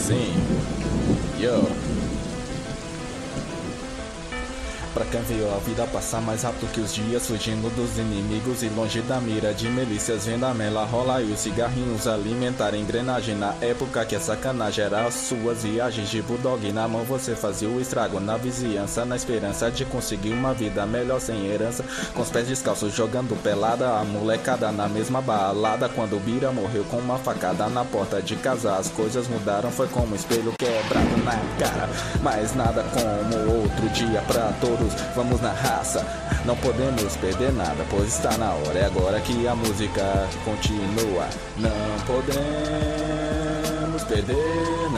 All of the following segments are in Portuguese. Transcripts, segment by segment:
assim. Yo. Pra quem viu a vida passar mais rápido que os dias, fugindo dos inimigos e longe da mira de milícias, vendo a mela rolar e os cigarrinhos alimentar a engrenagem. Na época que a sacanagem era as suas viagens de bulldog na mão, você fazia o estrago na vizinhança, na esperança de conseguir uma vida melhor sem herança, com os pés descalços jogando pelada, a molecada na mesma balada. Quando o Bira morreu com uma facada na porta de casa, as coisas mudaram, foi como um espelho quebrado na cara. Mas nada como outro dia pra todos, vamos na raça, não podemos perder nada, pois está na hora, é agora que a música continua. Não podemos perder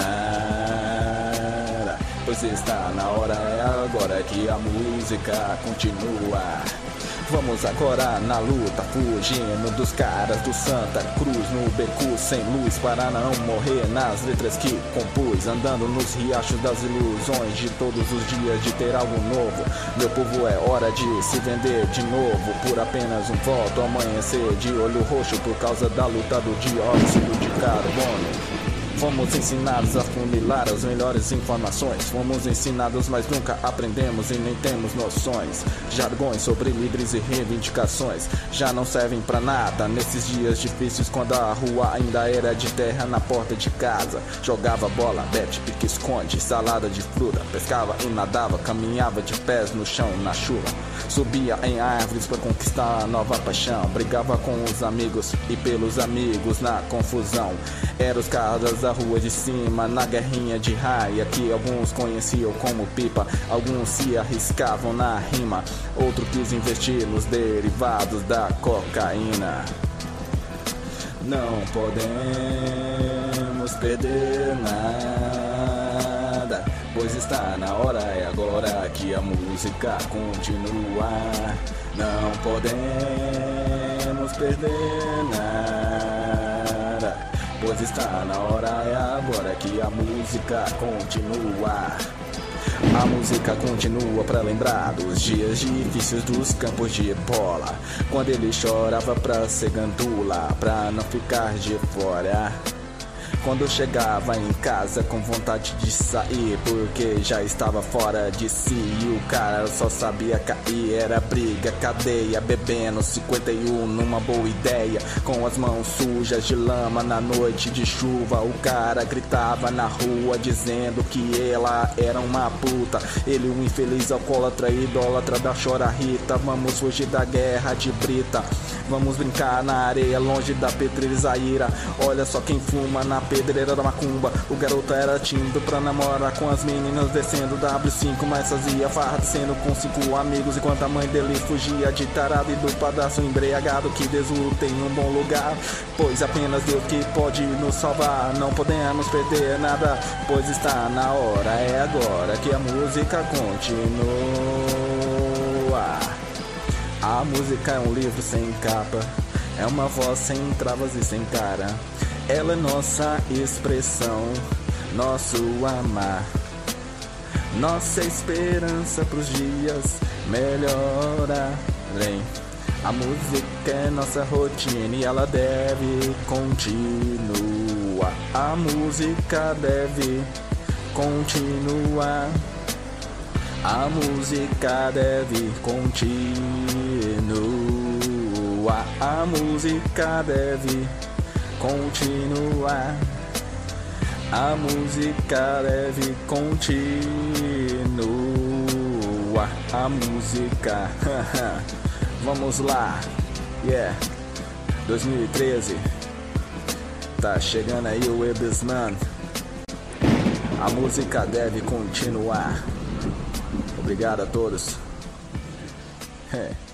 nada, pois está na hora, é agora que a música continua. Vamos agora na luta, fugindo dos caras do Santa Cruz, no beco sem luz, para não morrer nas letras que compus, andando nos riachos das ilusões de todos os dias de ter algo novo. Meu povo, é hora de se vender de novo por apenas um voto, amanhecer de olho roxo por causa da luta do dióxido de carbono. Fomos ensinados a funilar as melhores informações, fomos ensinados, mas nunca aprendemos e nem temos noções. Jargões sobre livres e reivindicações já não servem pra nada nesses dias difíceis, quando a rua ainda era de terra. Na porta de casa jogava bola, bete, pique, esconde, salada de fruta, pescava e nadava, caminhava de pés no chão na chuva, subia em árvores pra conquistar a nova paixão, brigava com os amigos e pelos amigos na confusão. Eram os caras da rua de cima, na guerrinha de raia, que alguns conheciam como pipa, alguns se arriscavam na rima, outro quis investir nos derivados da cocaína. Não podemos perder nada, pois está na hora, é agora que a música continua. Não podemos perder nada, pois está na hora, é agora que a música continua. A música continua pra lembrar dos dias difíceis dos campos de bola, quando ele chorava pra ser gandula, pra não ficar de fora. Quando chegava em casa com vontade de sair, porque já estava fora de si, e o cara só sabia cair, era briga, cadeia, bebendo 51 numa boa ideia, com as mãos sujas de lama na noite de chuva. O cara gritava na rua dizendo que ela era uma puta, ele um infeliz alcoólatra, idólatra da chora-rita. Vamos fugir da guerra de brita, vamos brincar na areia, longe da pedreira Zaira. Olha só quem fuma na pedreira da macumba. O garoto era tímido pra namorar com as meninas, descendo W5, mas fazia farra descendo com 5 amigos, enquanto a mãe dele fugia de tarado e do padastro embriagado. Que Deus o tenha em um bom lugar, pois apenas Deus que pode nos salvar. Não podemos perder nada, pois está na hora, é agora que a música continua. A música é um livro sem capa, é uma voz sem travas e sem cara. Ela é nossa expressão, nosso amar, nossa esperança pros dias melhorarem. A música é nossa rotina e ela deve continuar. A música deve continuar. A música deve continuar. A música deve continuar. A música deve continuar. A música. Vamos lá. Yeah. 2013. Tá chegando aí o Ebisman. A música deve continuar. Obrigado a todos.